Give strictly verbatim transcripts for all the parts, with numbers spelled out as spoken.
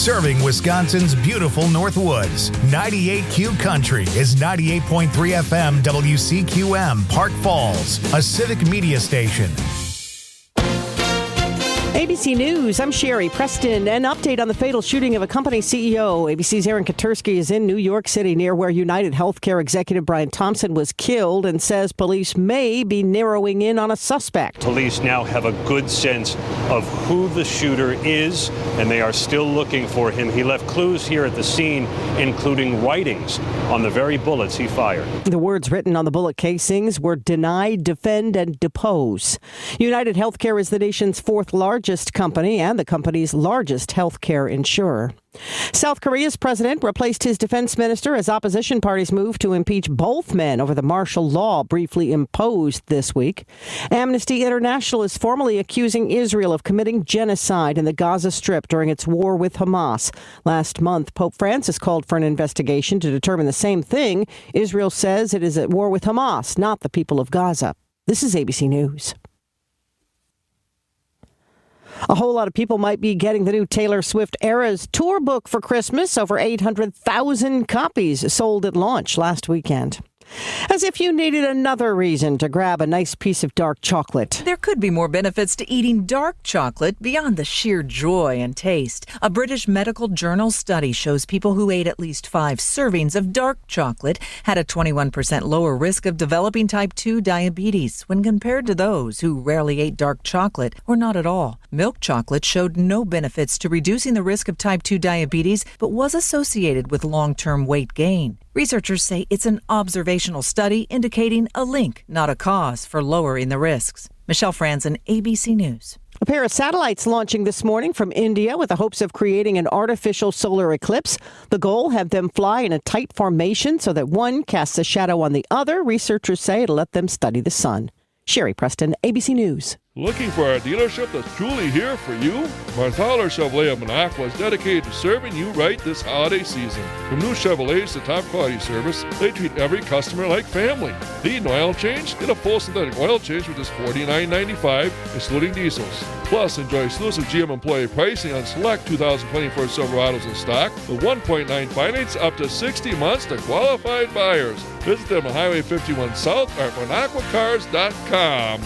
serving Wisconsin's beautiful Northwoods. ninety-eight Q Country is ninety-eight point three F M W C Q M, Park Falls, a civic media station. A B C News, I'm Sherry Preston. An update on the fatal shooting of a company C E O. A B C's Aaron Katersky is in New York City near where United Healthcare executive Brian Thompson was killed and says police may be narrowing in on a suspect. Police now have a good sense of who the shooter is, and they are still looking for him. He left clues here at the scene, including writings on the very bullets he fired. The words written on the bullet casings were deny, defend, and depose. United Healthcare is the nation's fourth largest company and the company's largest healthcare insurer. South Korea's president replaced his defense minister as opposition parties move to impeach both men over the martial law briefly imposed this week. Amnesty International is formally accusing Israel of committing genocide in the Gaza Strip during its war with Hamas. Last month, Pope Francis called for an investigation to determine the same thing. Israel says it is at war with Hamas, not the people of Gaza. This is A B C News. A whole lot of people might be getting the new Taylor Swift Eras tour book for Christmas. Over eight hundred thousand copies sold at launch last weekend. As if you needed another reason to grab a nice piece of dark chocolate. There could be more benefits to eating dark chocolate beyond the sheer joy and taste. A British medical journal study shows people who ate at least five servings of dark chocolate had a twenty-one percent lower risk of developing type two diabetes when compared to those who rarely ate dark chocolate or not at all. Milk chocolate showed no benefits to reducing the risk of type two diabetes, but was associated with long-term weight gain. Researchers say it's an observational study indicating a link, not a cause, for lowering the risks. Michelle Franzen, A B C News. A pair of satellites launching this morning from India with the hopes of creating an artificial solar eclipse. The goal, have them fly in a tight formation so that one casts a shadow on the other. Researchers say it'll let them study the sun. Sherry Preston, A B C News. Looking for a dealership that's truly here for you? Marthaler Chevrolet of Minocqua is dedicated to serving you right this holiday season. From new Chevrolets to top quality service, they treat every customer like family. Need an oil change? Get a full synthetic oil change for just forty-nine ninety-five, excluding diesels. Plus, enjoy exclusive G M employee pricing on select two thousand twenty-four Silverados in stock with one point nine finance up to sixty months to qualified buyers. Visit them on Highway fifty-one South or at Minocqua Cars dot com.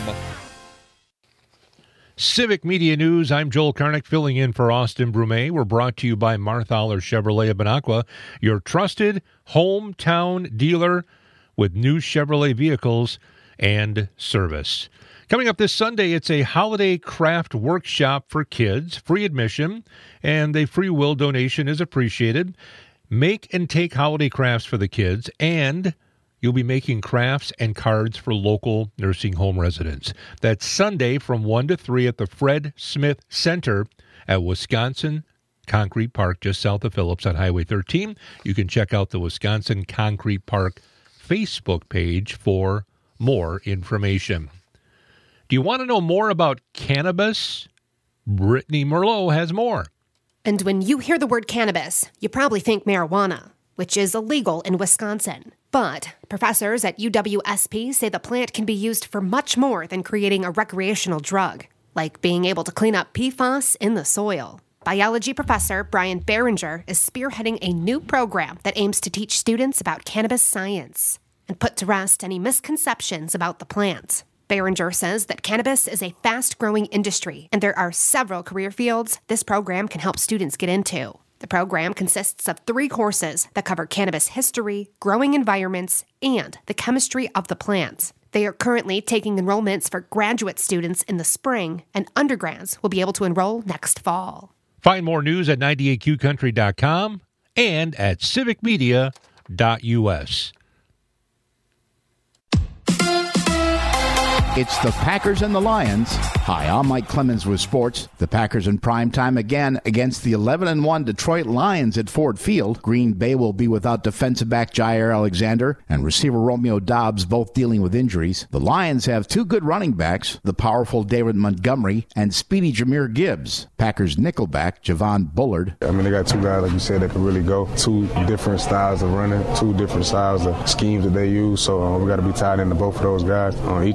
Civic Media News, I'm Joel Karnick filling in for Austin Brumet. We're brought to you by Marthaler Chevrolet of Minocqua, your trusted hometown dealer with new Chevrolet vehicles and service. Coming up this Sunday, it's a holiday craft workshop for kids, free admission, and a free will donation is appreciated. Make and take holiday crafts for the kids, and you'll be making crafts and cards for local nursing home residents. That's Sunday from one to three at the Fred Smith Center at Wisconsin Concrete Park, just south of Phillips on Highway thirteen. You can check out the Wisconsin Concrete Park Facebook page for more information. Do you want to know more about cannabis? Brittany Merlot has more. And when you hear the word cannabis, you probably think marijuana, which is illegal in Wisconsin. But professors at U W S P say the plant can be used for much more than creating a recreational drug, like being able to clean up P FAS in the soil. Biology professor Brian Behringer is spearheading a new program that aims to teach students about cannabis science and put to rest any misconceptions about the plant. Behringer says that cannabis is a fast-growing industry, and there are several career fields this program can help students get into. The program consists of three courses that cover cannabis history, growing environments, and the chemistry of the plant. They are currently taking enrollments for graduate students in the spring, and undergrads will be able to enroll next fall. Find more news at ninety-eight Q country dot com and at civic media dot U S. It's the Packers and the Lions. Hi, I'm Mike Clemens with sports. The Packers in prime time again against the eleven and one Detroit Lions at Ford Field. Green Bay will be without defensive back Jair Alexander and receiver Romeo Doubs, both dealing with injuries. The Lions have two good running backs, the powerful David Montgomery and speedy Jahmyr Gibbs. Packers nickelback Javon Bullard. I mean, they got two guys, like you said, that can really go. Two different styles of running, two different styles of schemes that they use. So uh, we got to be tied into both of those guys. Uh, each of them are very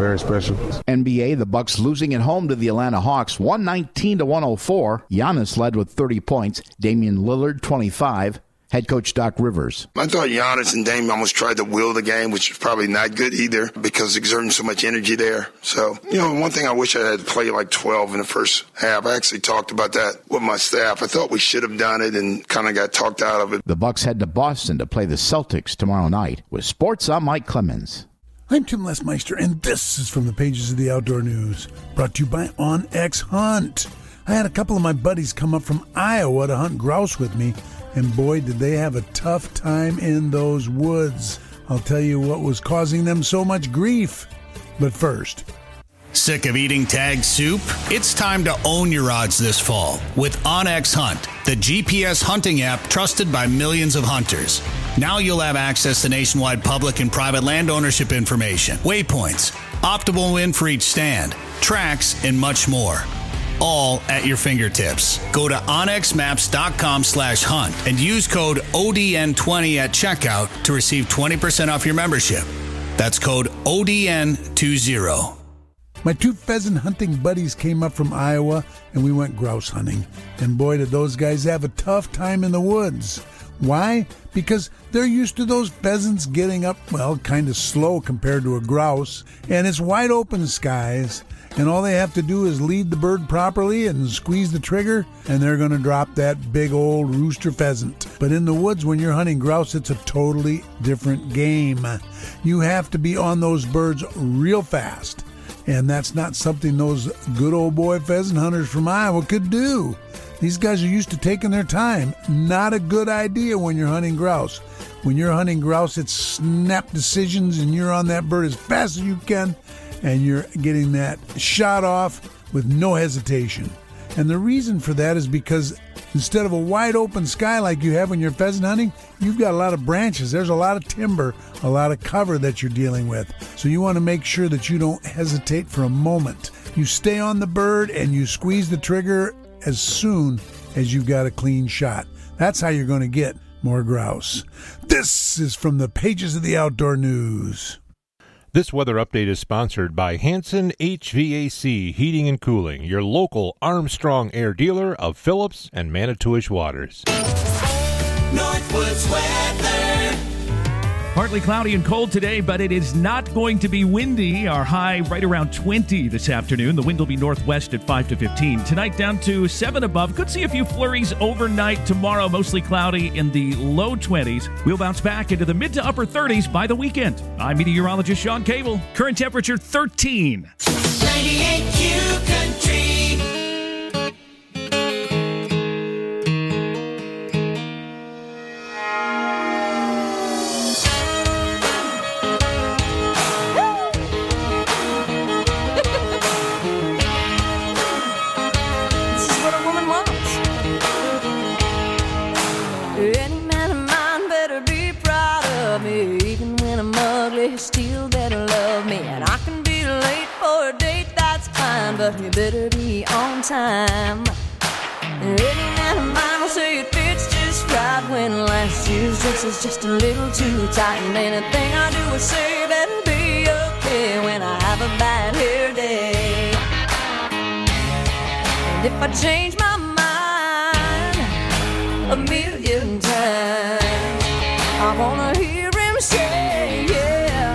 very special. N B A, the Bucks losing at home to the Atlanta Hawks, one nineteen to one oh four. Giannis led with thirty points. Damian Lillard, twenty-five. Head coach Doc Rivers. I thought Giannis and Dame almost tried to will the game, which is probably not good either because exerting so much energy there. So, you know, one thing I wish I had to play like twelve in the first half. I actually talked about that with my staff. I thought we should have done it and kind of got talked out of it. The Bucks head to Boston to play the Celtics tomorrow night. With sports, I'm Mike Clemens. I'm Tim Lesmeister, and this is from the pages of the Outdoor News, brought to you by OnX Hunt. I had a couple of my buddies come up from Iowa to hunt grouse with me, and boy, did they have a tough time in those woods. I'll tell you what was causing them so much grief. But first... Sick of eating tag soup? It's time to own your odds this fall with OnX Hunt, the G P S hunting app trusted by millions of hunters. Now you'll have access to nationwide public and private land ownership information, waypoints, optimal wind for each stand, tracks, and much more. All at your fingertips. Go to onxmaps.com slash hunt and use code O D N twenty at checkout to receive twenty percent off your membership. That's code O D N twenty. My two pheasant hunting buddies came up from Iowa, and we went grouse hunting. And boy, did those guys have a tough time in the woods. Why? Because they're used to those pheasants getting up, well, kind of slow compared to a grouse, and it's wide open skies, and all they have to do is lead the bird properly and squeeze the trigger, and they're going to drop that big old rooster pheasant. But in the woods, when you're hunting grouse, it's a totally different game. You have to be on those birds real fast. And that's not something those good old boy pheasant hunters from Iowa could do. These guys are used to taking their time. Not a good idea when you're hunting grouse. When you're hunting grouse, it's snap decisions, and you're on that bird as fast as you can, and you're getting that shot off with no hesitation. And the reason for that is because instead of a wide open sky like you have when you're pheasant hunting, you've got a lot of branches. There's a lot of timber, a lot of cover that you're dealing with. So you want to make sure that you don't hesitate for a moment. You stay on the bird and you squeeze the trigger as soon as you've got a clean shot. That's how you're going to get more grouse. This is from the pages of the Outdoor News. This weather update is sponsored by Hanson H V A C Heating and Cooling, your local Armstrong Air dealer of Phillips and Manitowish waters. Northwoods weather. Partly cloudy and cold today, but it is not going to be windy. Our high right around twenty this afternoon. The wind will be northwest at five to fifteen. Tonight down to seven above. Could see a few flurries overnight. Tomorrow mostly cloudy in the low twenties. We'll bounce back into the mid to upper thirties by the weekend. I'm meteorologist Sean Cable. Current temperature thirteen. ninety-eight Q Country. Still better love me, and I can be late for a date, that's fine, but you better be on time. Any man of mine will say it fits just right when last year's dress is just a little too tight, and anything I do or say better be okay when I have a bad hair day. And if I change my mind a million times, I wanna hear him say, yeah.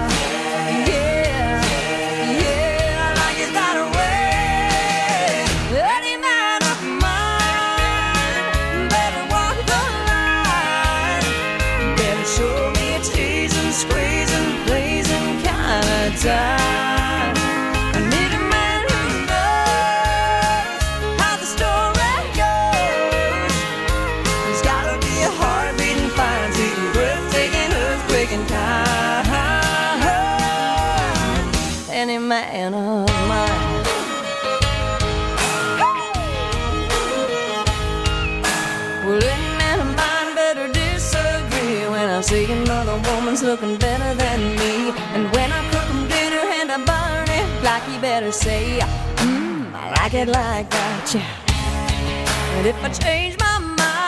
Time. I need a man who knows how the story goes. There's gotta be a heart beating fire, to a breathtaking, earthquaking kind. Any man of mine. Well, any man of mine better disagree when I see another woman's looking better than me, and when I cook I burn it like you better say, mmm, I like it like that, yeah. And if I change my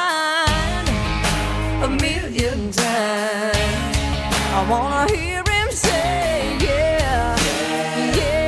mind a million times, I wanna hear him say, yeah, yeah.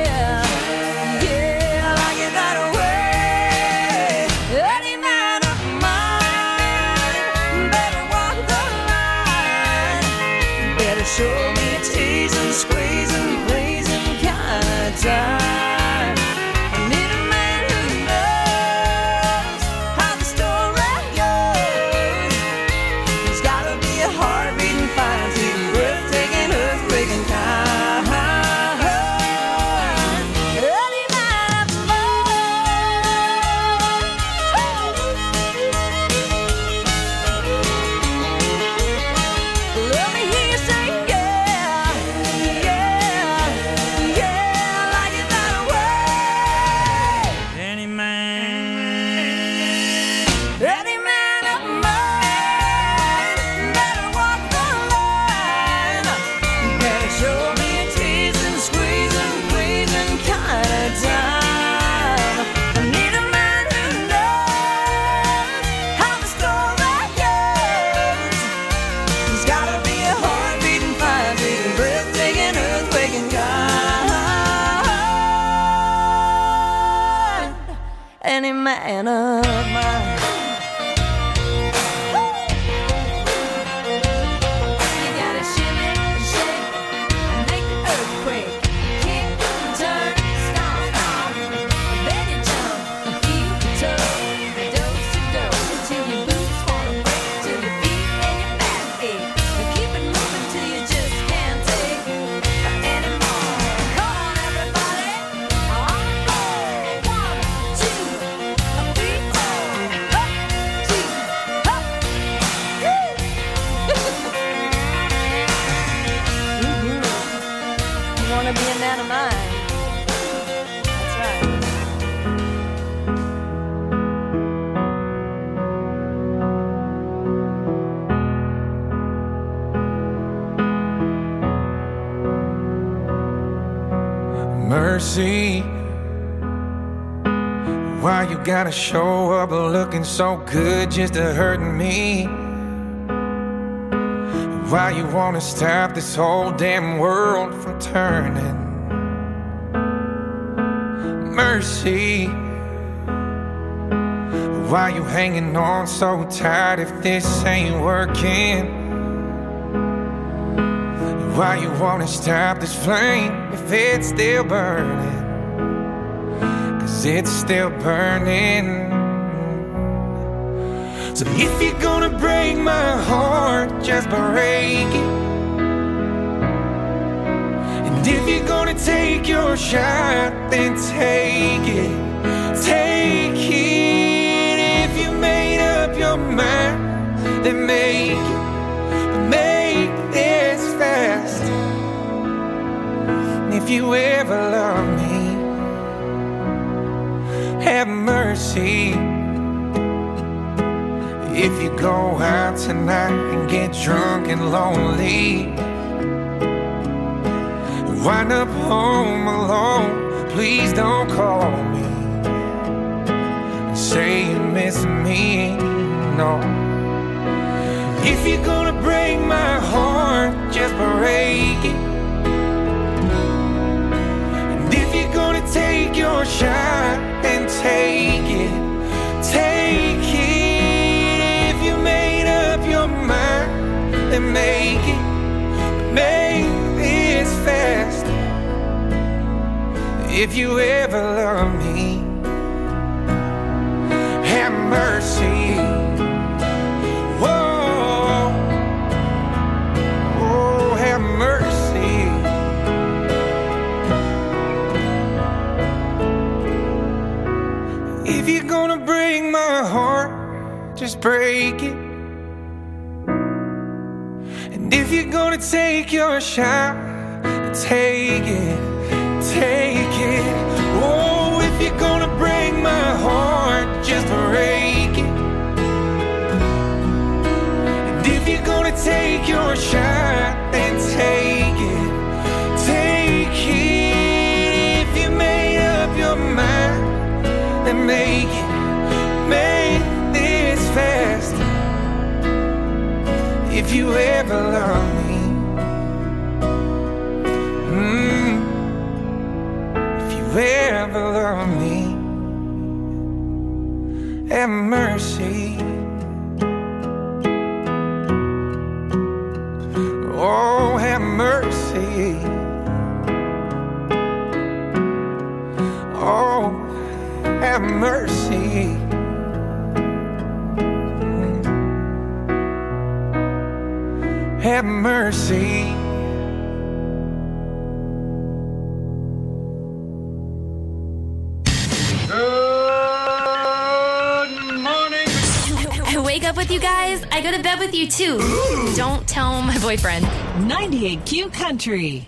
man of mine. You gotta shimmy and shake and make the earthquake. Kick, turn, stomp, stomp. Then you jump and feel the toe. Dose to dose until your boots wanna break, till your feet and your back ache. But keep it moving till you just can't take anymore. Come on, everybody, on the floor. One, two, three, four. Up, two, up. Mm-hmm. You wanna be a man of mine? That's right. Mercy, why you gotta show up looking so good just to hurt me? Why you wanna stop this whole damn world from turning? Mercy, why you hanging on so tight if this ain't working? Why you wanna stop this flame if it's still burning? Cause it's still burning. So if you're gonna break my heart, just break it. And if you're gonna take your shot, then take it. Take it. If you made up your mind, then make it. But make this fast. And if you ever love me, have mercy. If you go out tonight and get drunk and lonely, wind up home alone, please don't call me and say you miss me, no. If you're gonna break my heart, just break it. And if you're gonna take your shot, then take it. Take it. If you made up your mind, then make it. Make this fast. If you ever love me, have mercy. Whoa, oh, have mercy. If you're gonna break my heart, just break it. And if you're gonna take your shot, take it, take it. Oh, if you're gonna break my heart, just break it. And if you're gonna take your shot, then take it, take it. If you made up your mind, then make it, make this fast. If you ever love me, mm, if you ever love me, have mercy. Oh, have mercy. Oh, have mercy. Have mercy. Good morning. I wake up with you guys. I go to bed with you too. Ooh. Don't tell my boyfriend. ninety-eight Q Country.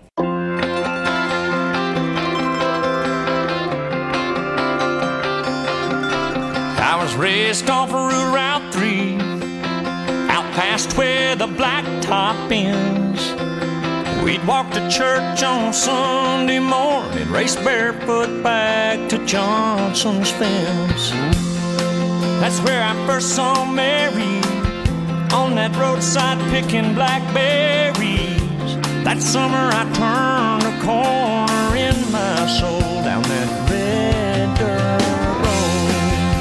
I was raised off of Route three, out past where the blacktop ends. We'd walk to church on Sunday morning, race barefoot back to Johnson's fence. That's where I first saw Mary, on that roadside picking blackberries. That summer I turned a corner in my soul down that red dirt road.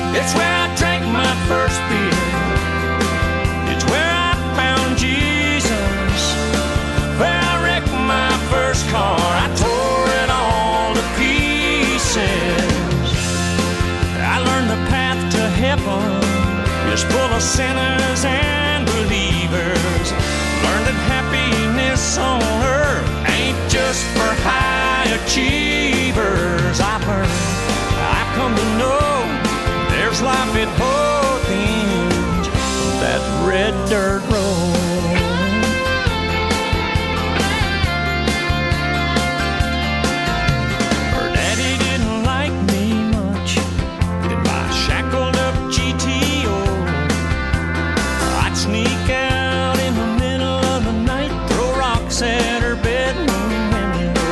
achievers. I've learned, I've come to know there's life at both ends of that red dirt road. Sneak out in the middle of the night, throw rocks at her bedroom window.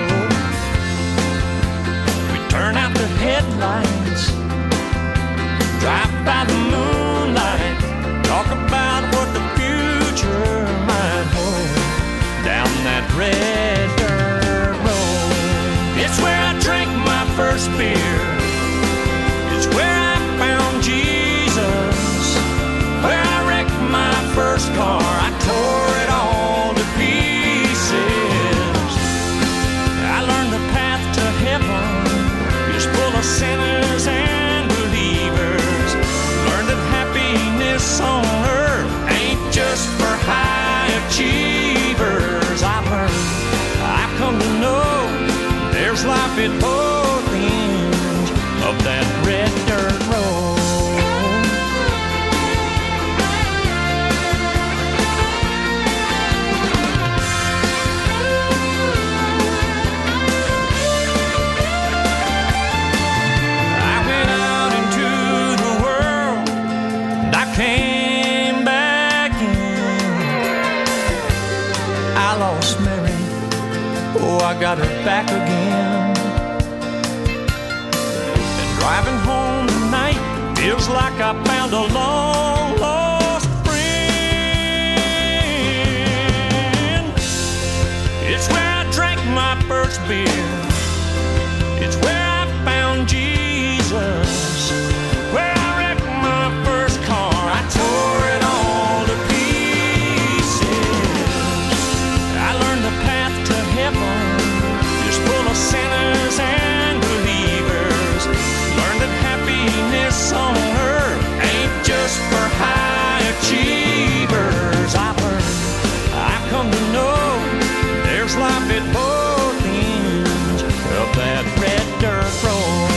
We turn out the headlights, drive by the moonlight, talk about what the future might hold down that red dirt road. It's where I drank my first beer, it's where I found Jesus, where I wrecked my first car, I tore it all to pieces. I learned the path to heaven is full of sinners and believers. Learned that happiness on earth ain't just for high achievers. I've learned, I've come to know there's life at both ends of that red dirt road. Came back in. I lost Mary, oh, I got her back again. And driving home tonight feels like I found a long lost friend. It's where I drank my first beer, it's where I found Jesus, where I wrecked my first car, I tore it all to pieces. I learned the path to heaven is full of sinners and believers. Learned that happiness on earth ain't just for high achievers. I've learned, I've come to know there's life at both ends of that red dirt road.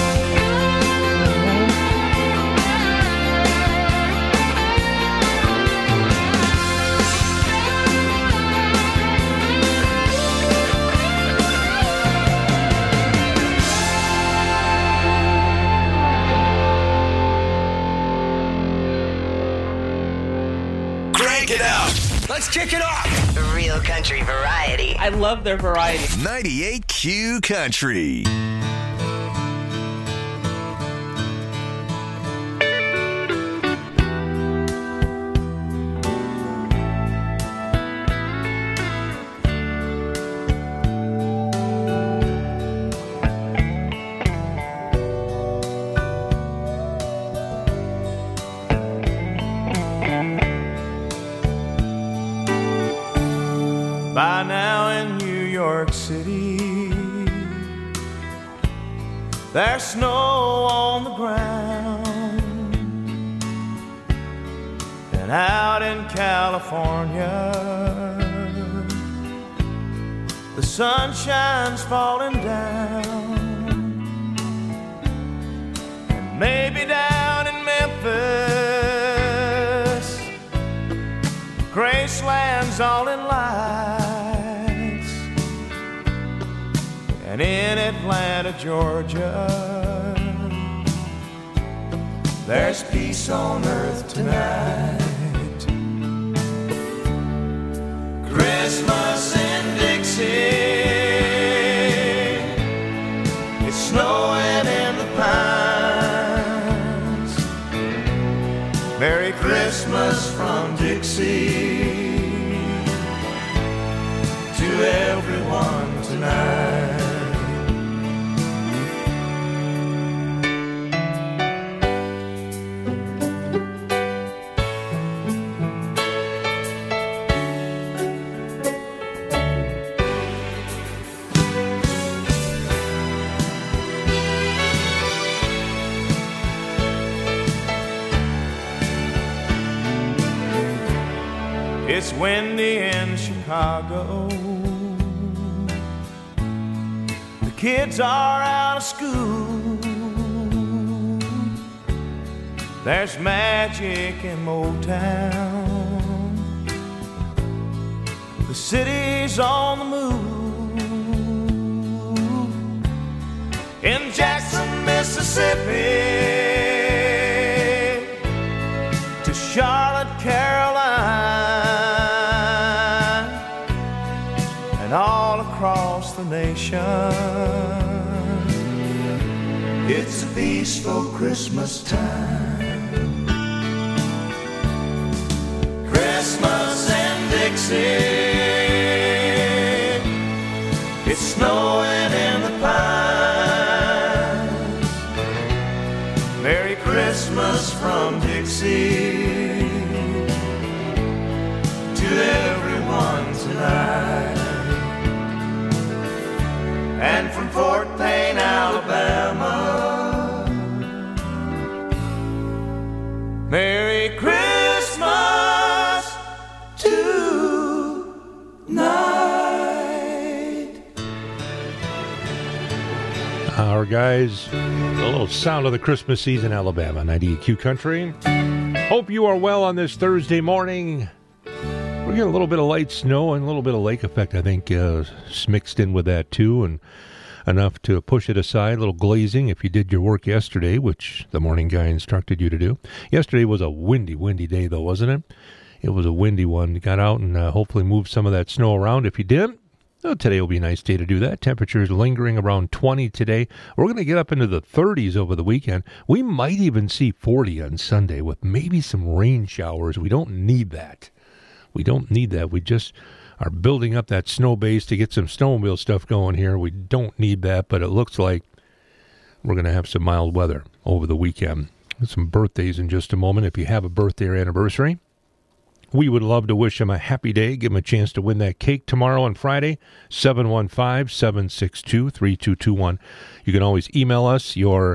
It out. Let's kick it off. Real country variety. I love their variety. ninety-eight Q Country. By now in New York City, there's snow on the ground. And out in California, the sunshine's falling down. And maybe down in Memphis, Graceland's all in lights. And in Atlanta, Georgia, there's peace on earth tonight. Christmas in Dixie, it's snowing in the pines. Merry Christmas from Dixie to everyone tonight. It's windy in Chicago. The kids are out of school. There's magic in Motown. The city's on the move. In Jackson, Mississippi, to Charlotte, Carolina, and all across the nation. It's a peaceful Christmas time. Christmas in Dixie. It's snowing in the pines. Merry Christmas from Dixie to everyone tonight. And from Fort Payne, Alabama, Merry Christmas tonight. Our guys, a little sound of the Christmas season, Alabama, ninety-eight Q Country. Hope you are well on this Thursday morning. We're getting a little bit of light snow and a little bit of lake effect, I think, uh, mixed in with that too, and enough to push it aside. A little glazing if you did your work yesterday, which the morning guy instructed you to do. Yesterday was a windy, windy day, though, wasn't it? It was a windy one. You got out and uh, hopefully moved some of that snow around. If you didn't, well, today will be a nice day to do that. Temperatures lingering around twenty today. We're going to get up into the thirties over the weekend. We might even see forty on Sunday with maybe some rain showers. We don't need that. We don't need that. We just are building up that snow base to get some snowmobile stuff going here. We don't need that, but it looks like we're going to have some mild weather over the weekend. Some birthdays in just a moment. If you have a birthday or anniversary, we would love to wish them a happy day. Give them a chance to win that cake tomorrow on Friday, seven one five, seven six two, three two two one. You can always email us your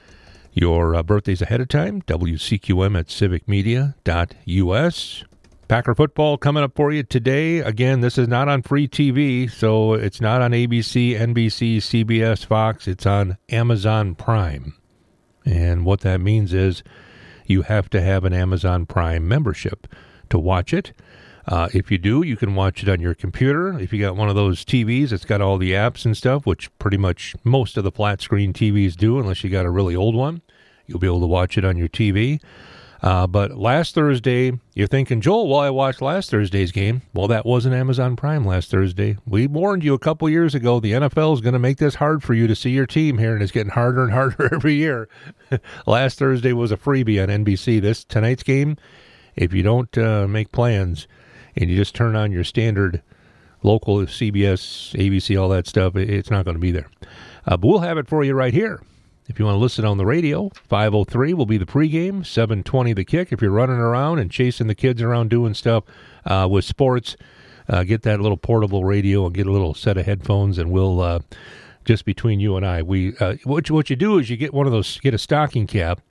your uh, birthdays ahead of time, W C Q M at civic media dot U S. Packer football coming up for you today. Again, this is not on free T V, so it's not on A B C, N B C, C B S, Fox. It's on Amazon Prime. And what that means is you have to have an Amazon Prime membership to watch it. Uh, if you do, you can watch it on your computer. If you got one of those T Vs that's got all the apps and stuff, which pretty much most of the flat screen T Vs do, unless you got a really old one, you'll be able to watch it on your T V. Uh, but last Thursday, you're thinking, Joel, well, I watched last Thursday's game. Well, that wasn't Amazon Prime last Thursday. We warned you a couple years ago the N F L is going to make this hard for you to see your team here, and it's getting harder and harder every year. Last Thursday was a freebie on N B C. This tonight's game, if you don't uh, make plans and you just turn on your standard local C B S, A B C, all that stuff, it's not going to be there. Uh, but we'll have it for you right here. If you want to listen on the radio, five oh three will be the pregame, seven twenty the kick. If you're running around and chasing the kids around doing stuff uh, with sports, uh, get that little portable radio and get a little set of headphones, and we'll, uh, just between you and I, we uh, what, what you do is you get one of those, get a stocking cap,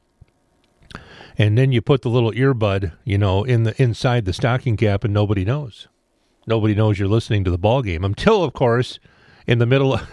and then you put the little earbud, you know, in the inside the stocking cap, and nobody knows. Nobody knows you're listening to the ball game until, of course, in the middle of...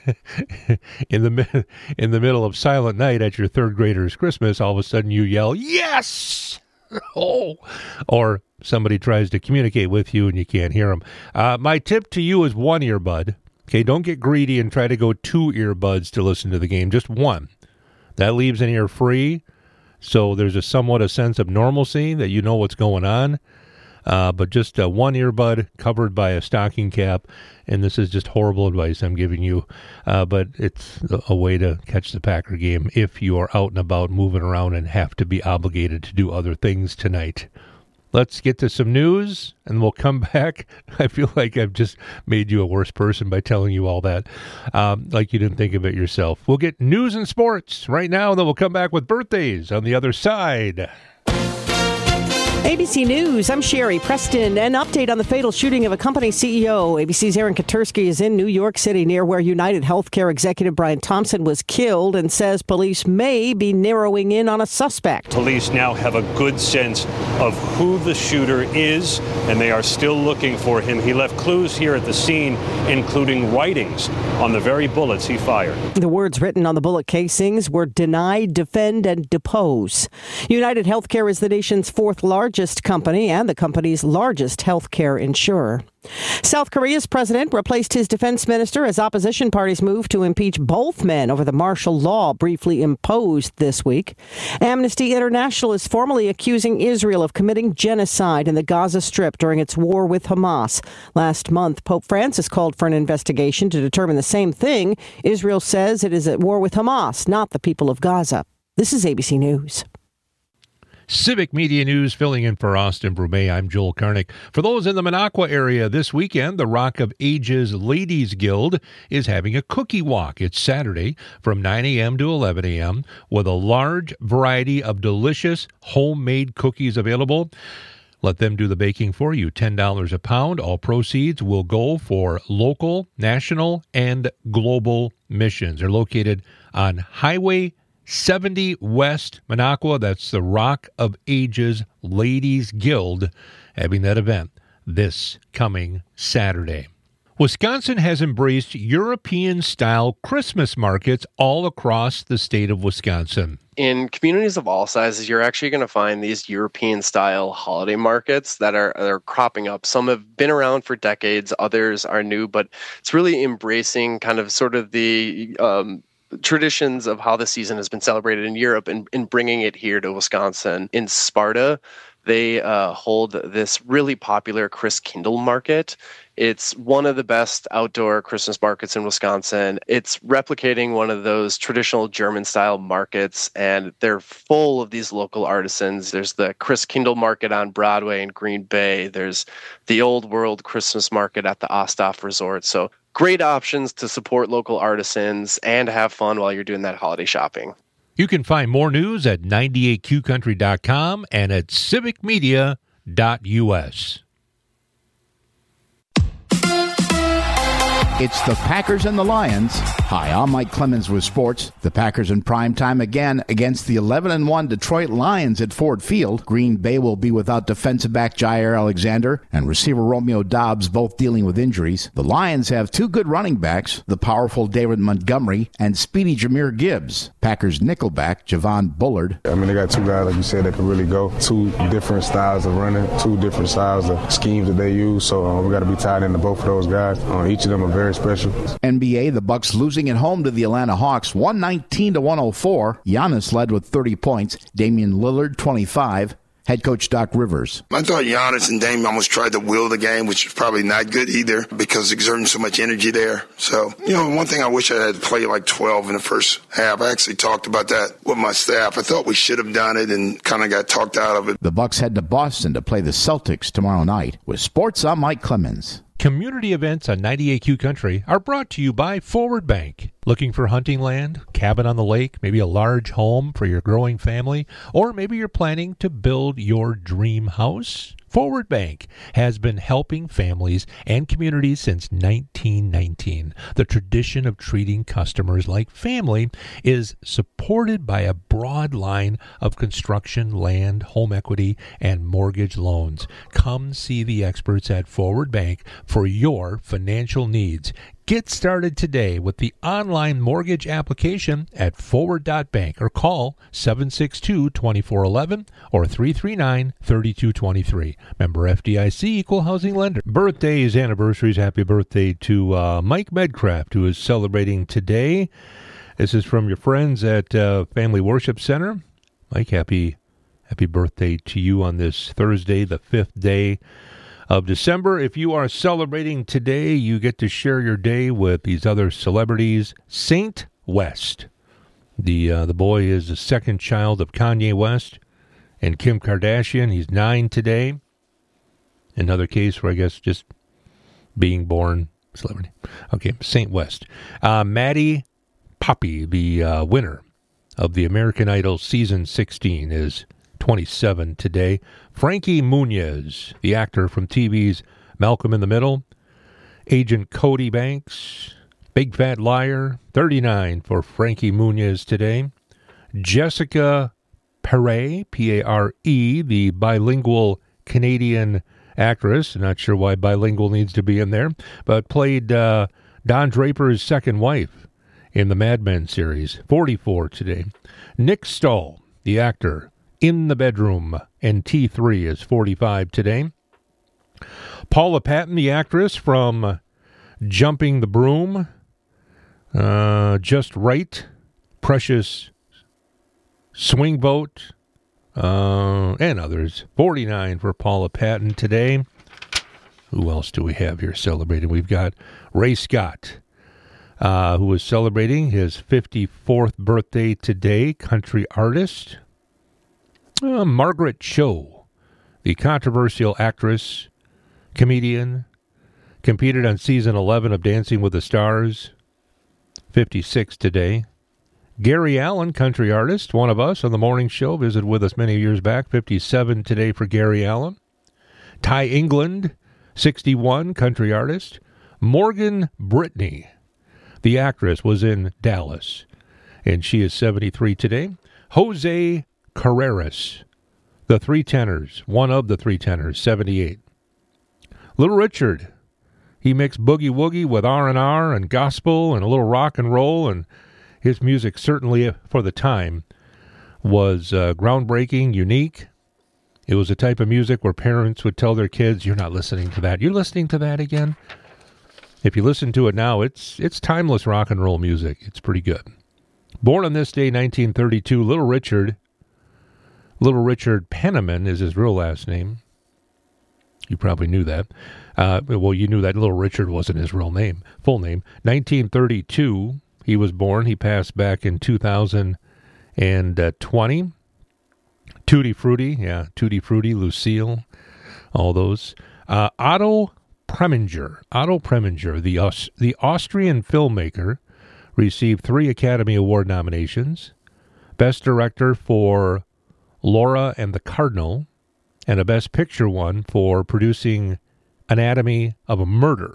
in the in the middle of Silent Night at your third grader's Christmas, all of a sudden you yell, yes! Oh! Or somebody tries to communicate with you and you can't hear them. Uh, my tip to you is one earbud. Okay, don't get greedy and try to go two earbuds to listen to the game. Just one. That leaves an ear free, so there's a somewhat a sense of normalcy that you know what's going on. Uh, but just uh, one earbud covered by a stocking cap, and this is just horrible advice I'm giving you, uh, but it's a, a way to catch the Packer game if you are out and about moving around and have to be obligated to do other things tonight. Let's get to some news, and we'll come back. I feel like I've just made you a worse person by telling you all that, um, like you didn't think of it yourself. We'll get news and sports right now, and then we'll come back with birthdays on the other side. A B C News, I'm Sherry Preston. An update on the fatal shooting of a company C E O. A B C's Aaron Katersky is in New York City near where United Healthcare executive Brian Thompson was killed and says police may be narrowing in on a suspect. Police now have a good sense of who the shooter is, and they are still looking for him. He left clues here at the scene, including writings on the very bullets he fired. The words written on the bullet casings were deny, defend, and depose. United Healthcare is the nation's fourth largest company and the company's largest healthcare insurer. South Korea's president replaced his defense minister as opposition parties move to impeach both men over the martial law briefly imposed this week. Amnesty International is formally accusing Israel of committing genocide in the Gaza Strip during its war with Hamas. Last month, Pope Francis called for an investigation to determine the same thing. Israel says it is at war with Hamas, not the people of Gaza. This is A B C News. Civic Media News, filling in for Austin Brume. I'm Joel Karnick. For those in the Minocqua area this weekend, the Rock of Ages Ladies Guild is having a cookie walk. It's Saturday from nine a.m. to eleven a.m. with a large variety of delicious homemade cookies available. Let them do the baking for you. ten dollars a pound. All proceeds will go for local, national, and global missions. They're located on Highway seventy West Minocqua. That's the Rock of Ages Ladies Guild having that event this coming Saturday. Wisconsin has embraced European-style Christmas markets all across the state of Wisconsin. In communities of all sizes, you're actually going to find these European-style holiday markets that are, are cropping up. Some have been around for decades, others are new, but it's really embracing kind of sort of the um, traditions of how the season has been celebrated in Europe and, and bringing it here to Wisconsin. In Sparta, they uh, hold this really popular Christkindl market. It's one of the best outdoor Christmas markets in Wisconsin. It's replicating one of those traditional German-style markets, and they're full of these local artisans. There's the Christkindl market on Broadway in Green Bay. There's the Old World Christmas market at the Osthoff Resort. So great options to support local artisans and have fun while you're doing that holiday shopping. You can find more news at ninety-eight Q country dot com and at civic media dot U S. It's the Packers and the Lions. Hi, I'm Mike Clemens with sports. The Packers in prime time again against the eleven and one Detroit Lions at Ford Field. Green Bay will be without defensive back Jair Alexander and receiver Romeo Doubs, both dealing with injuries. The Lions have two good running backs, the powerful David Montgomery and speedy Jahmyr Gibbs. Packers nickelback Javon Bullard. I mean, they got two guys, like you said, that can really go. Two different styles of running, two different styles of schemes that they use. So uh, we got to be tied into both of those guys. Uh, each of them are very special. N B A, the Bucks losing at home to the Atlanta Hawks, one nineteen to one oh four. Giannis led with thirty points. Damian Lillard, twenty-five. Head coach Doc Rivers. I thought Giannis and Dame almost tried to will the game, which is probably not good either because exerting so much energy there. So, you know, one thing I wish I had to play like twelve in the first half. I actually talked about that with my staff. I thought we should have done it and kind of got talked out of it. The Bucks head to Boston to play the Celtics tomorrow night. With sports, I'm Mike Clemens. Community events on ninety-eight Q Country are brought to you by Forward Bank. Looking for hunting land, cabin on the lake, maybe a large home for your growing family, or maybe you're planning to build your dream house? Forward Bank has been helping families and communities since nineteen nineteen. The tradition of treating customers like family is supported by a broad line of construction, land, home equity, and mortgage loans. Come see the experts at Forward Bank for your financial needs. Get started today with the online mortgage application at forward dot bank or call seven six two, two four one one or three three nine, three two two three. Member F D I C, Equal Housing Lender. Birthdays, anniversaries, happy birthday to uh, Mike Medcraft, who is celebrating today. This is from your friends at uh, Family Worship Center. Mike, happy, happy birthday to you on this Thursday, the fifth day of December. If you are celebrating today, you get to share your day with these other celebrities. Saint West. The uh, the boy is the second child of Kanye West and Kim Kardashian. He's nine today. Another case where I guess just being born celebrity. Okay, Saint West. Uh, Maddie Poppy, the uh, winner of the American Idol Season sixteen, is twenty-seven today. Frankie Muniz, the actor from T V's Malcolm in the Middle. Agent Cody Banks, Big Fat Liar, thirty-nine for Frankie Muniz today. Jessica Pare, P A R E, the bilingual Canadian actress. Not sure why bilingual needs to be in there, but played uh, Don Draper's second wife in the Mad Men series. forty-four today. Nick Stahl, the actor, In the Bedroom, and T three is forty-five today. Paula Patton, the actress from Jumping the Broom, uh, Just Right, Precious Swing Vote, uh, and others. forty-nine for Paula Patton today. Who else do we have here celebrating? We've got Ray Scott, uh, who is celebrating his fifty-fourth birthday today, country artist. Uh, Margaret Cho, the controversial actress, comedian, competed on season eleven of Dancing with the Stars, fifty-six today. Gary Allen, country artist, one of us on the morning show, visited with us many years back, fifty-seven today for Gary Allen. Ty England, sixty-one, country artist. Morgan Brittany, the actress, was in Dallas, and she is seventy-three today. Jose Carreras, the three tenors, one of the three tenors, seventy-eight. Little Richard, he mixed boogie woogie with R and R and gospel and a little rock and roll, and his music certainly for the time was uh, groundbreaking, unique. It was a type of music where parents would tell their kids, "You're not listening to that. You're listening to that again." If you listen to it now, it's it's timeless rock and roll music. It's pretty good. Born on this day, nineteen thirty-two, Little Richard, Little Richard Penniman is his real last name. You probably knew that. Uh, well, you knew that Little Richard wasn't his real name, full name. nineteen thirty-two, he was born. He passed back in two thousand twenty. Tutti Frutti, yeah, Tutti Frutti, Lucille, all those. Uh, Otto Preminger, Otto Preminger, the Aus- the Austrian filmmaker, received three Academy Award nominations: Best Director for Laura and the Cardinal, and a Best Picture one for producing Anatomy of a Murder.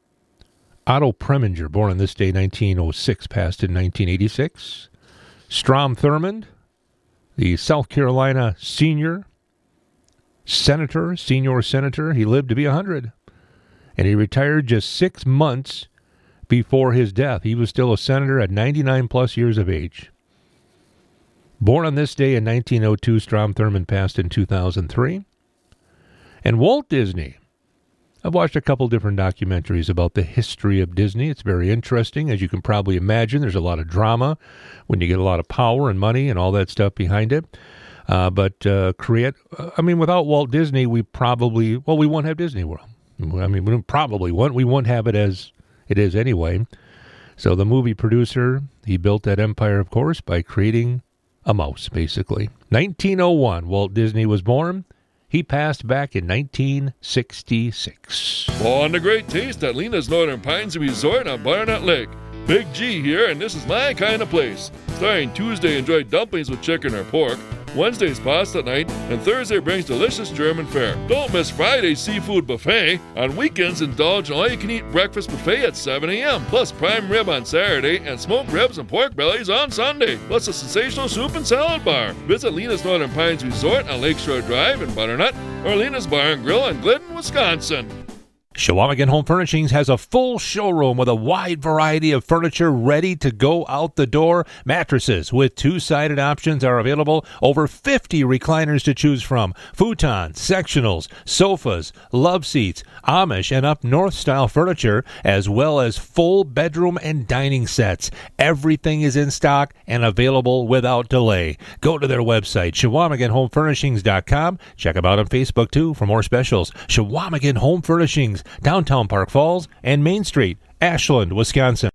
Otto Preminger, born on this day, nineteen oh six, passed in nineteen eighty-six. Strom Thurmond, the South Carolina senior senator, senior senator, he lived to be one hundred, and he retired just six months before his death. He was still a senator at ninety-nine plus years of age. Born on this day in nineteen oh two, Strom Thurmond passed in two thousand three. And Walt Disney. I've watched a couple different documentaries about the history of Disney. It's very interesting. As you can probably imagine, there's a lot of drama when you get a lot of power and money and all that stuff behind it. Uh, but uh, create, I mean, without Walt Disney, we probably, well, we won't have Disney World. I mean, we probably won't. We won't have it as it is anyway. So the movie producer, he built that empire, of course, by creating a mouse, basically. nineteen oh one, Walt Disney was born. He passed back in nineteen sixty-six. On the great taste at Lena's Northern Pines Resort on Barnett Lake. Big G here, and this is my kind of place. Starting Tuesday, enjoy dumplings with chicken or pork. Wednesday's pasta night, and Thursday brings delicious German fare. Don't miss Friday's seafood buffet. On weekends, indulge in all-you-can-eat breakfast buffet at seven a.m., plus prime rib on Saturday and smoked ribs and pork bellies on Sunday, plus a sensational soup and salad bar. Visit Lena's Northern Pines Resort on Lakeshore Drive in Butternut, or Lena's Bar and Grill in Glidden, Wisconsin. Chequamegon Home Furnishings has a full showroom with a wide variety of furniture ready to go out the door. Mattresses with two-sided options are available. Over fifty recliners to choose from. Futons, sectionals, sofas, love seats, Amish and up north style furniture, as well as full bedroom and dining sets. Everything is in stock and available without delay. Go to their website, Chequamegon Home Furnishings dot com. Check them out on Facebook, too, for more specials. Chequamegon Home Furnishings, downtown Park Falls and Main Street, Ashland, Wisconsin.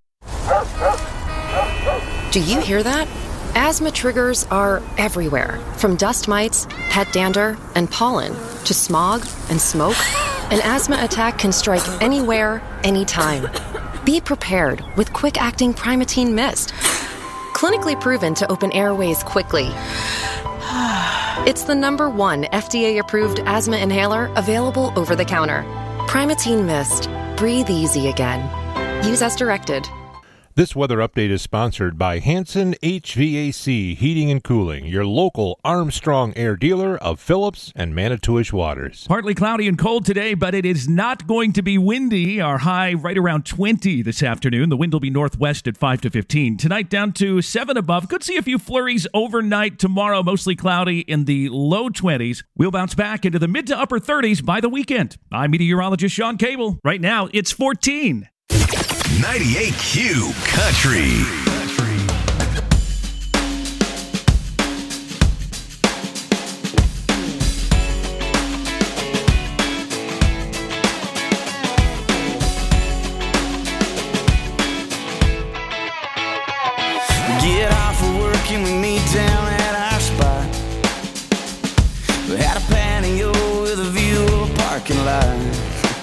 Do you hear that? Asthma triggers are everywhere, from dust mites, pet dander, and pollen, to smog and smoke. An asthma attack can strike anywhere, anytime. Be prepared with quick-acting Primatene Mist. Clinically proven to open airways quickly It's the number one F D A-approved asthma inhaler available over the counter. Primatene Mist. Breathe easy again. Use as directed. This weather update is sponsored by Hanson H V A C Heating and Cooling, your local Armstrong Air dealer of Phillips and Manitowish waters. Partly cloudy and cold today, but it is not going to be windy. Our high right around twenty this afternoon. The wind will be northwest at five to fifteen. Tonight down to seven above. Could see a few flurries overnight. Tomorrow mostly cloudy in the low twenties. We'll bounce back into the mid to upper thirties by the weekend. I'm meteorologist Sean Cable. Right now it's fourteen. ninety-eight Q Country. Get off of work and we meet down at our spot. We had a patio with a view of a parking lot.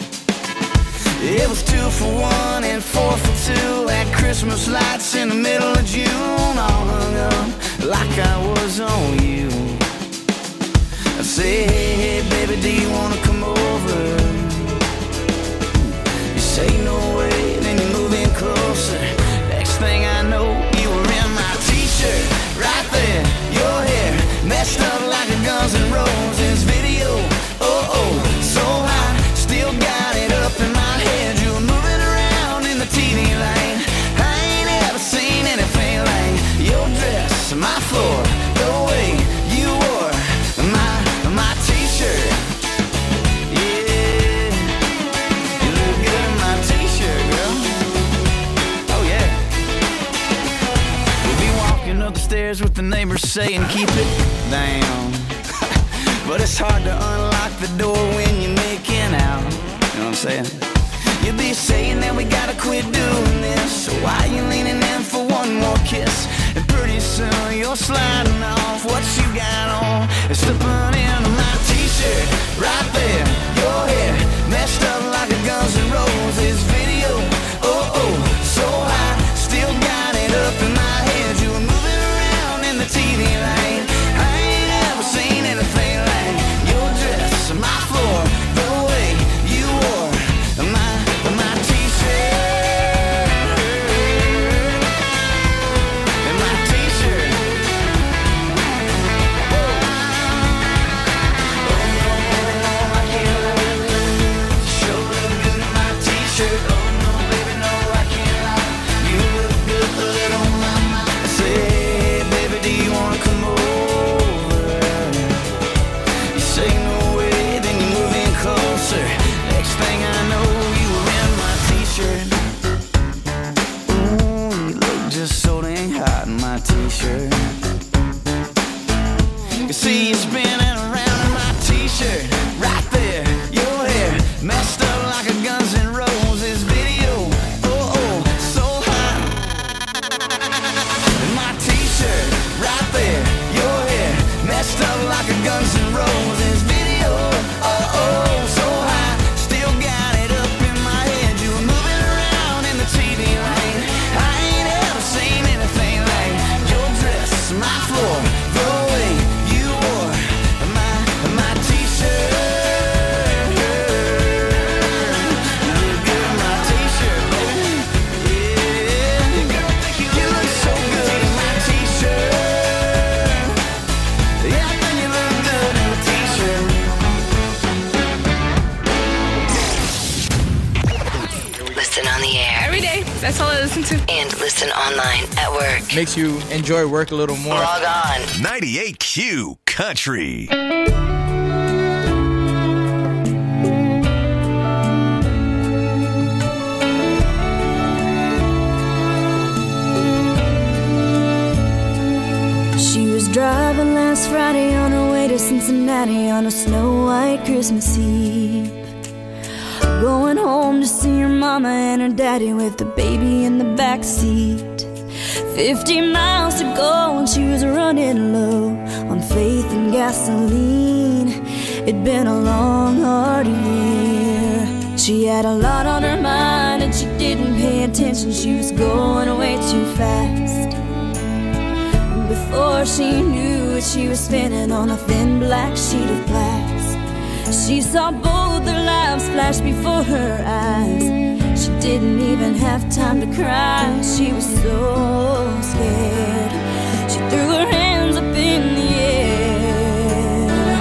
It was two for one and four for two. Had Christmas lights in the middle of June, all hung up like I was on you. I say, hey, hey, baby, do you wanna come over? You say no way, then you move in closer. Next thing I know, you were in my t-shirt, right there. Your hair messed up like a Guns N' Roses video. Oh, oh, so high, still got it up in my head. You were moving around in the T V lane. I ain't ever seen anything like your dress, my floor, the way you wore my, my t-shirt. Yeah, you look good in my t-shirt, girl. Oh yeah. We'll be walking up the stairs with the neighbors saying keep it down. But it's hard to unlock the door when you're making out. You know what I'm saying? You'll be saying that we gotta quit doing this. So why you leaning in for one more kiss? And pretty soon you're sliding off what you got on and slipping into my t-shirt. Right there, your hair messed up like a Guns N' Roses video. Oh, oh, so high, still got it up in my head. You were moving around in the T V lane. I ain't ever seen anything like your dress, my floor, the way you wore my, my t-shirt. And my t-shirt. Sure look good in my t-shirt. Oh no, baby, no, I can't lie. You look good on my mind. I say, hey, baby, do you wanna come over? You say no way, then you move in closer. Next thing I know, you were in my t-shirt. Ooh, you look just so dang hot in my t-shirt. You see you spinning around in my t-shirt. Right there, your hair messed up like a Guns N' Roses video. Oh, oh, so hot. In my t-shirt, right there, your hair messed up like a Guns N' Roses video. Oh, oh, so high, still got it up in my head. You were moving around in the T V lane. I ain't ever seen anything like your dress, my floor, the way you wore my, my t-shirt. You look good in my t-shirt, baby. Yeah, you look so good in my t-shirt. Yeah, I think you look good in a t-shirt. Listen on the air. Every day. That's all I listen to. And listen online at work. Makes you enjoy work a little more. Log on. ninety-eight Q Country. She was driving last Friday on her way to Cincinnati on a snow white Christmas Eve. Going home to see her mama and her daddy with the baby in the back seat. Fifty miles to go and she was running low on faith and gasoline. It'd been a long, hard year. She had a lot on her mind and she didn't pay attention. She was going way too fast. Before she knew what she was spinning on a thin black sheet of glass. She saw both their lives flash before her eyes. She didn't even have time to cry. She was so scared. She threw her hands up in the air.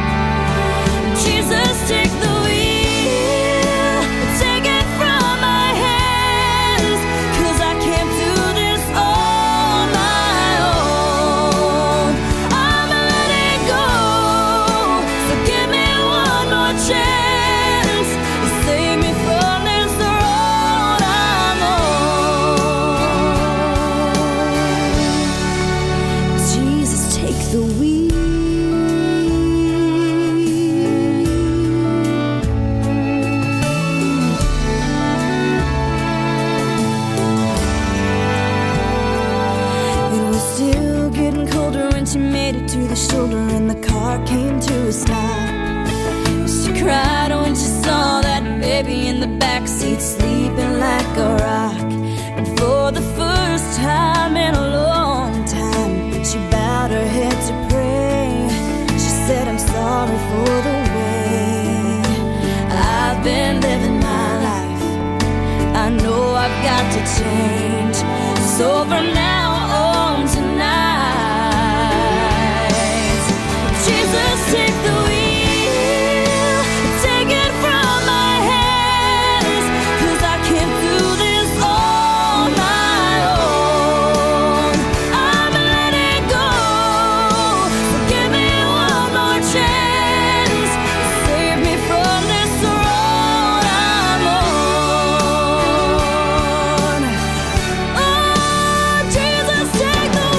Jesus, take the wheel, take it from my hands, 'cause I can't do this on my own. I'm letting go, so give me one more chance to save me from this road I'm on. Jesus, take the wheel. It was still getting colder when she made it to the shoulder and the car came to a stop. She cried when she saw that baby in the backseat sleeping like a rock. And for the first time in a long time, she bowed her head to pray. She said, I'm sorry for the way I've been living my life. I know I've got to change. So from now on tonight, Jesus, take the wheel, take it from my hands, 'cause I can't do this on my own. I'm letting go, so give me one more chance to save me from this road I'm on. Oh, Jesus, take the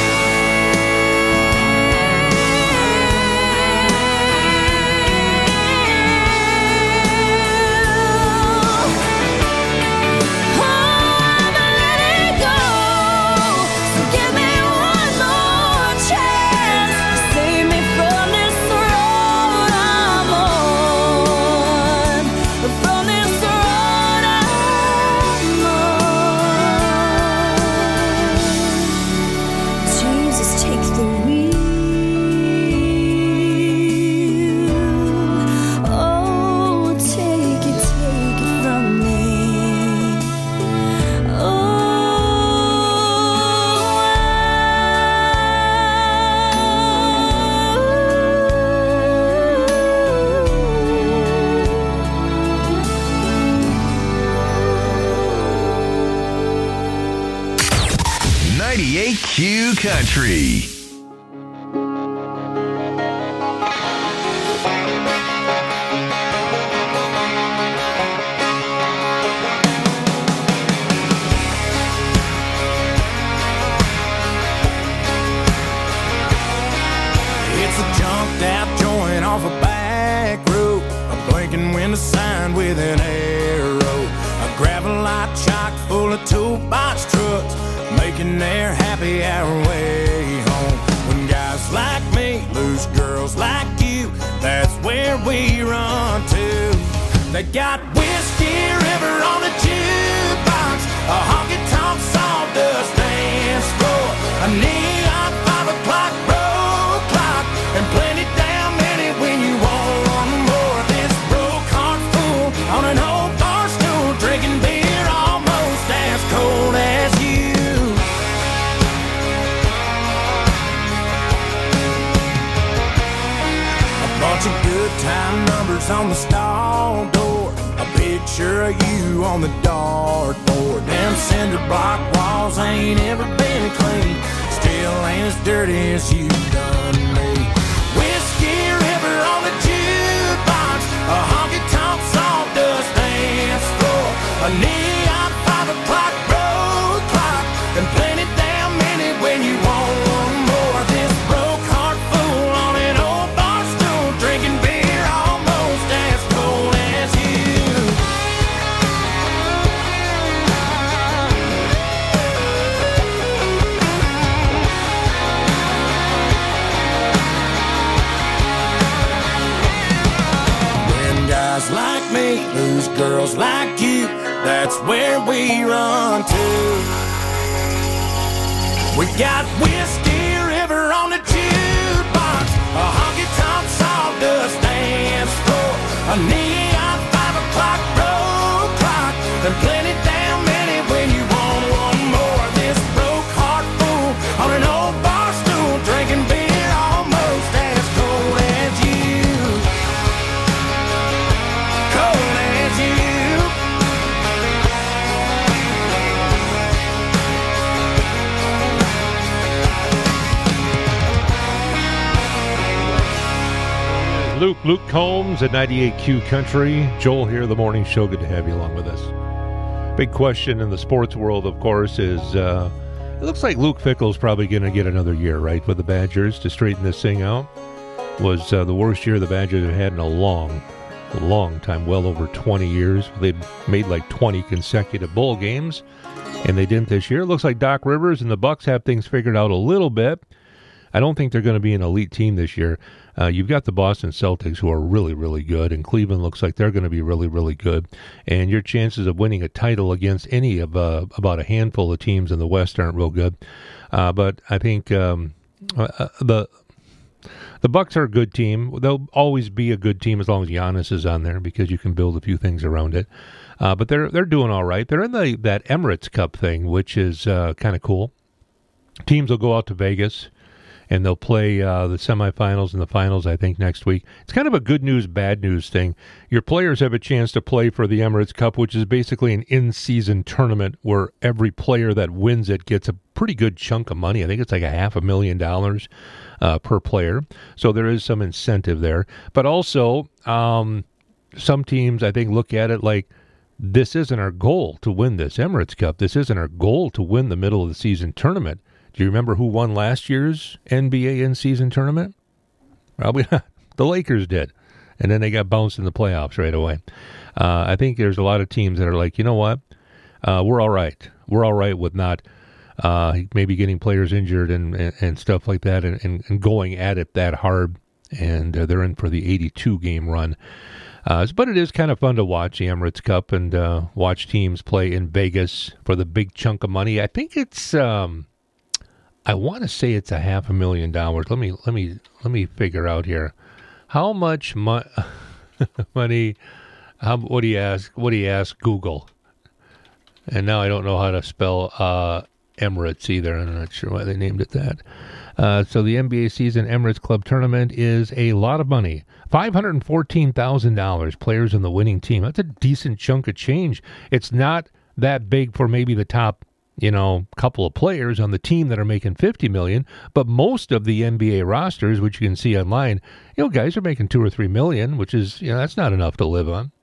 ninety-eight Q Country. It's a jumped out joint off a back road, a blinking window sign with an arrow, a gravel lot chock full of toolbox trucks, making their happy hour way home. When guys like me lose girls like you, that's where we run to. They got Whiskey River on the jukebox, a honky-tonk sawdust dance floor, a neon five o'clock road clock, and plenty damn many when you want more. This broke heart fool on an old bar stool, drinking beer almost as cold as you. A bunch of good time numbers on the stall door, a picture of you on the dartboard. Them cinder block walls ain't ever been clean, still ain't as dirty as you done me. Whiskey River on the jukebox, a honky-tonk sawdust dance floor, a neon five o'clock road clock, and plenty damn many when you want more. This broke heart fool on an old bar stool, drinking beer almost as cold as you. When guys like me lose girls like you, that's where we run to. We got Whiskey River on on the jukebox, a honky-tonk sawdust dance floor, a neon five o'clock road clock, and plenty damn many when you want one more. This broke heart fool on an old bar stool, drinking beer almost as cold as you. Cold as you. Luke, Luke Combs at ninety-eight Q Country. Joel here, the morning show. Good to have you along with us. Big question in the sports world, of course, is uh, it looks like Luke Fickell's probably going to get another year, right, with the Badgers to straighten this thing out. Was uh, the worst year the Badgers have had in a long, long time, well over twenty years. They've made like twenty consecutive bowl games, and they didn't this year. It looks like Doc Rivers and the Bucs have things figured out a little bit. I don't think they're going to be an elite team this year. Uh, you've got the Boston Celtics, who are really, really good, and Cleveland looks like they're going to be really, really good. And your chances of winning a title against any of uh, about a handful of teams in the West aren't real good. Uh, but I think um, uh, the the Bucs are a good team. They'll always be a good team as long as Giannis is on there, because you can build a few things around it. Uh, but they're they're doing all right. They're in the that Emirates Cup thing, which is uh, kind of cool. Teams will go out to Vegas, and they'll play uh, the semifinals and the finals, I think, next week. It's kind of a good news, bad news thing. Your players have a chance to play for the Emirates Cup, which is basically an in-season tournament where every player that wins it gets a pretty good chunk of money. I think it's like a half a million dollars uh, per player. So there is some incentive there. But also, um, some teams, I think, look at it like, this isn't our goal to win this Emirates Cup. This isn't our goal to win the middle of the season tournament. Do you remember who won last year's N B A in-season tournament? Probably not. The Lakers did. And then they got bounced in the playoffs right away. Uh, I think there's a lot of teams that are like, you know what? Uh, we're all right. We're all right with not uh, maybe getting players injured and, and, and stuff like that and, and, and going at it that hard. And uh, they're in for the eighty-two game run. Uh, but it is kind of fun to watch the Emirates Cup and uh, watch teams play in Vegas for the big chunk of money. I think it's... Um, I want to say it's a half a million dollars. Let me let me let me figure out here how much mo- money. How, what do you ask? What do you ask Google? And now I don't know how to spell uh, Emirates either. I'm not sure why they named it that. Uh, so the N B A season Emirates Club tournament is a lot of money. five hundred fourteen thousand dollars. Players in the winning team. That's a decent chunk of change. It's not that big for maybe the top, you know, couple of players on the team that are making fifty million dollars, but most of the N B A rosters, which you can see online, you know, guys are making two or three million, which is, you know, that's not enough to live on.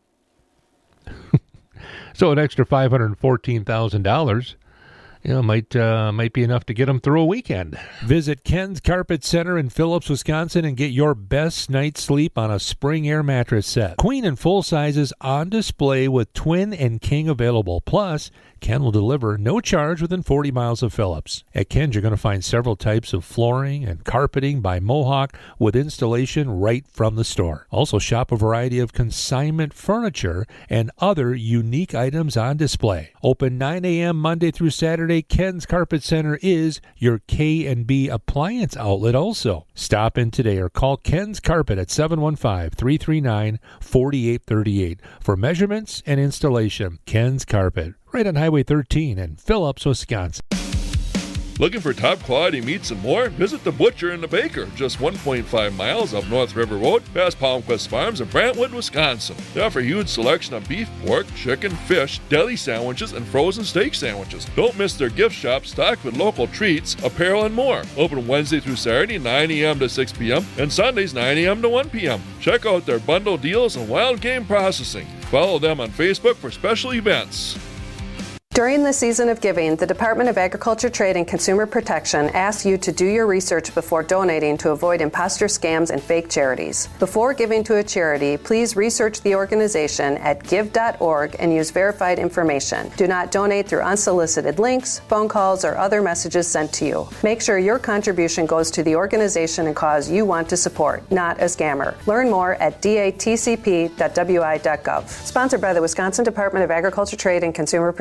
So an extra five hundred fourteen thousand dollars, you know, might uh, might be enough to get them through a weekend. Visit Ken's Carpet Center in Phillips, Wisconsin, and get your best night's sleep on a Spring Air mattress set. Queen and full sizes on display with twin and king available. Plus, Ken will deliver no charge within forty miles of Phillips. At Ken's, you're going to find several types of flooring and carpeting by Mohawk with installation right from the store. Also, shop a variety of consignment furniture and other unique items on display. Open nine a.m. Monday through Saturday, Ken's Carpet Center is your K and B appliance outlet also. Stop in today or call Ken's Carpet at seven one five, three three nine, four eight three eight for measurements and installation. Ken's Carpet, right on Highway thirteen in Phillips, Wisconsin. Looking for top quality meats and more? Visit the Butcher and the Baker, just one point five miles up North River Road, past Palmquist Farms in Brantwood, Wisconsin. They offer a huge selection of beef, pork, chicken, fish, deli sandwiches, and frozen steak sandwiches. Don't miss their gift shop stocked with local treats, apparel, and more. Open Wednesday through Saturday, nine a.m. to six p.m., and Sundays, nine a.m. to one p.m. Check out their bundle deals and wild game processing. Follow them on Facebook for special events. During the season of giving, the Department of Agriculture, Trade, and Consumer Protection asks you to do your research before donating to avoid imposter scams and fake charities. Before giving to a charity, please research the organization at give dot org and use verified information. Do not donate through unsolicited links, phone calls, or other messages sent to you. Make sure your contribution goes to the organization and cause you want to support, not a scammer. Learn more at d a t c p dot w i dot gov. Sponsored by the Wisconsin Department of Agriculture, Trade, and Consumer Protection.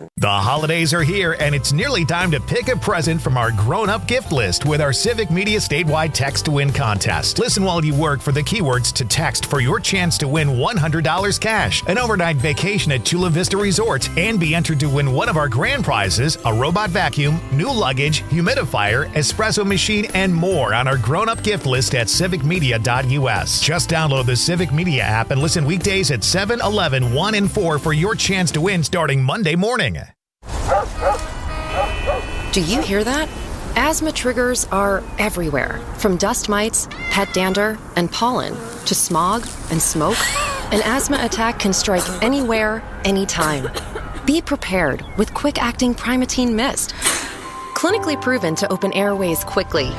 The holidays are here, and it's nearly time to pick a present from our grown-up gift list with our Civic Media statewide Text to Win contest. Listen while you work for the keywords to text for your chance to win one hundred dollars cash, an overnight vacation at Chula Vista Resort, and be entered to win one of our grand prizes, a robot vacuum, new luggage, humidifier, espresso machine, and more on our grown-up gift list at civic media dot u s. Just download the Civic Media app and listen weekdays at seven, eleven, one, and four for your chance to win starting Monday morning. Do you hear that? Asthma triggers are everywhere, from dust mites, pet dander, and pollen, to smog and smoke. An asthma attack can strike anywhere, anytime. Be prepared with quick-acting Primatene Mist. Clinically proven to open airways quickly.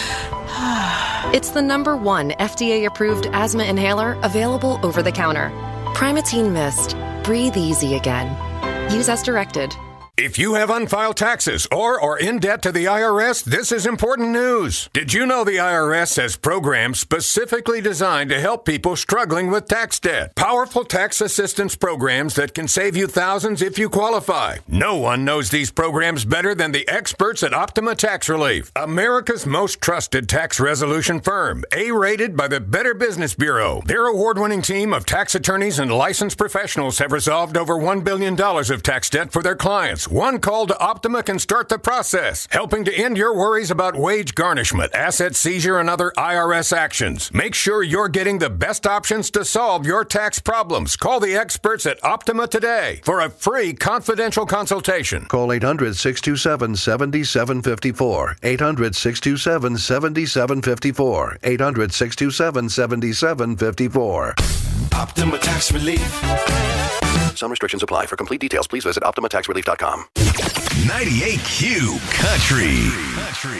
It's the number one F D A-approved asthma inhaler available over the counter. Primatene Mist. Breathe easy again. Use as directed. If you have unfiled taxes or are in debt to the I R S, this is important news. Did you know the I R S has programs specifically designed to help people struggling with tax debt? Powerful tax assistance programs that can save you thousands if you qualify. No one knows these programs better than the experts at Optima Tax Relief, America's most trusted tax resolution firm, A-rated by the Better Business Bureau. Their award-winning team of tax attorneys and licensed professionals have resolved over one billion dollars of tax debt for their clients. One call to Optima can start the process, helping to end your worries about wage garnishment, asset seizure, and other I R S actions. Make sure you're getting the best options to solve your tax problems. Call the experts at Optima today for a free confidential consultation. Call eight hundred, six two seven, seven seven five four. eight hundred, six two seven, seven seven five four. eight hundred, six two seven, seven seven five four. Optima Tax Relief. Some restrictions apply. For complete details, please visit optima tax relief dot com. ninety-eight Q Country. Country.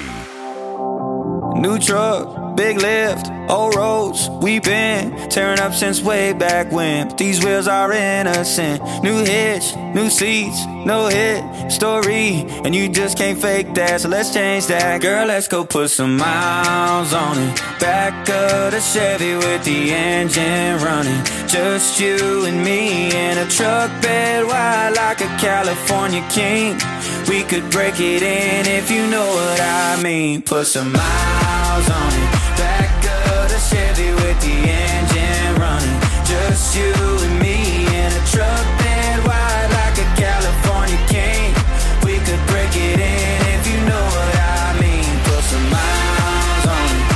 New truck, big lift, old roads, we been tearing up since way back when. But these wheels are innocent. New hitch, new seats, no hit story, and you just can't fake that. So let's change that, girl. Let's go put some miles on it. Back of the Chevy with the engine running. Just you and me in a truck bed wide like a California king. We could break it in if you know what I mean. Put some miles on it. Back of the Chevy with the engine running. Just you and me in a truck bed wide like a California king. We could break it in if you know what I mean. Put some miles on it.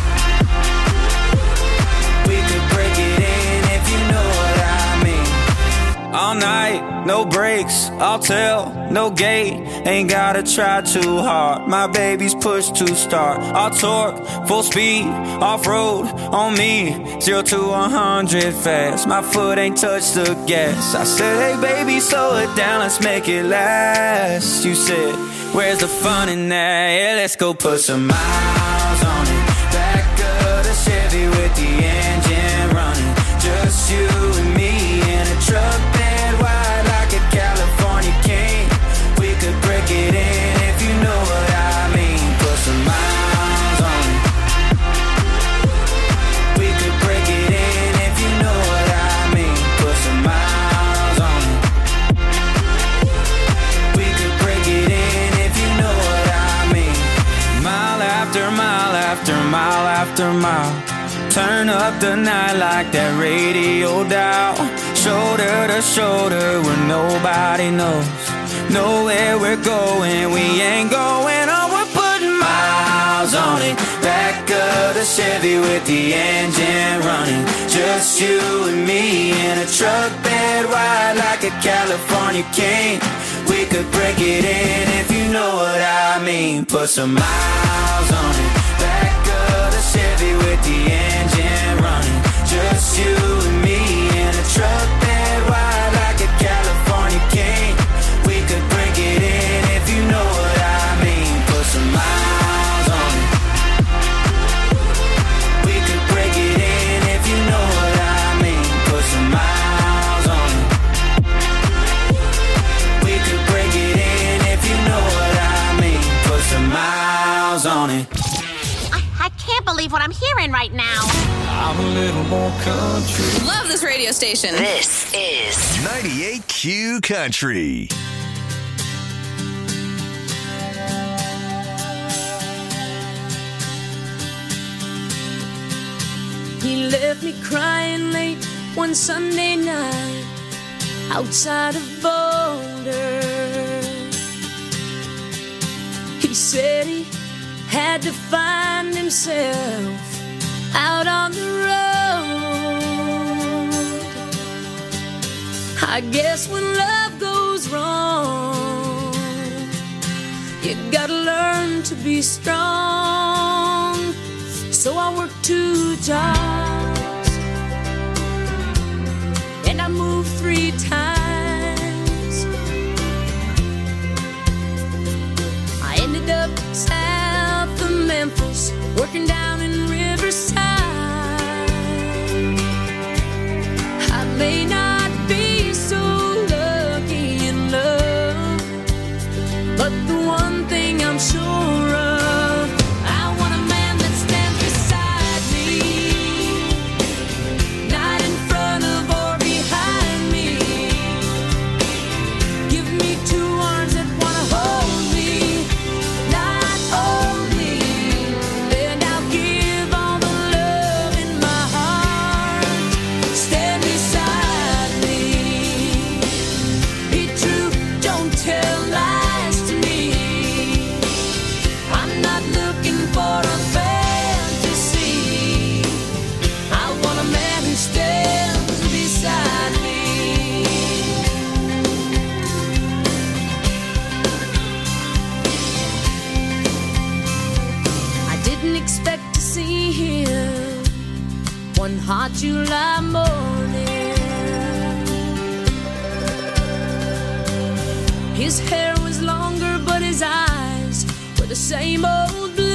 We could break it in if you know what I mean. All night, no brakes, I'll tell, no gate. Ain't gotta try too hard. My baby's push to start. I'll torque, full speed, off-road on me. Zero to a hundred fast. My foot ain't touched the gas. I said, hey baby, slow it down, let's make it last. You said, where's the fun in that? Yeah, let's go put some miles on it. Back of the Chevy with the engine running. Just you and me in a truck bed wide like a California king. We could break it in if you know what I mean. Put some miles on it. We could break it in if you know what I mean. Put some miles on it. We could break it in if you know what I mean. Mile after mile after mile after mile. Turn up the night like that radio dial. Shoulder to shoulder where nobody knows. Know where we're going, we ain't going on. We're putting miles on it. Back of the Chevy with the engine running. Just you and me in a truck bed wide like a California king. We could break it in if you know what I mean. Put some miles on it. Back of the Chevy with the engine running. Just you and me in a truck bed wide like a California king. We could break it in if you know what I mean. Put some miles on it. We could break it in if you know what I mean. Put some miles on it. We could break it in if you know what I mean. Put some miles on it. I can't believe what I'm hearing right now. I'm a little more country. Love this radio station. This is ninety-eight Q Country. left me crying late one Sunday night outside of Boulder. He said he had to find himself out on the road. I guess when love goes wrong, you gotta learn to be strong. So I worked two jobs and I moved three times. I ended up south of Memphis, working down in Riverside. I may not be so lucky in love, but the one thing I'm sure of, I want a man that stands beside me, not in front of or behind me. Give me two arms that wanna hold me, not only, and I'll give all the love in my heart. Stand beside me, be true, don't tell lies to me. I'm not looking for a fantasy, I want a man who stands beside me. I didn't expect to see him one hot July morning. His hair was longer, but his eyes were the same old blue.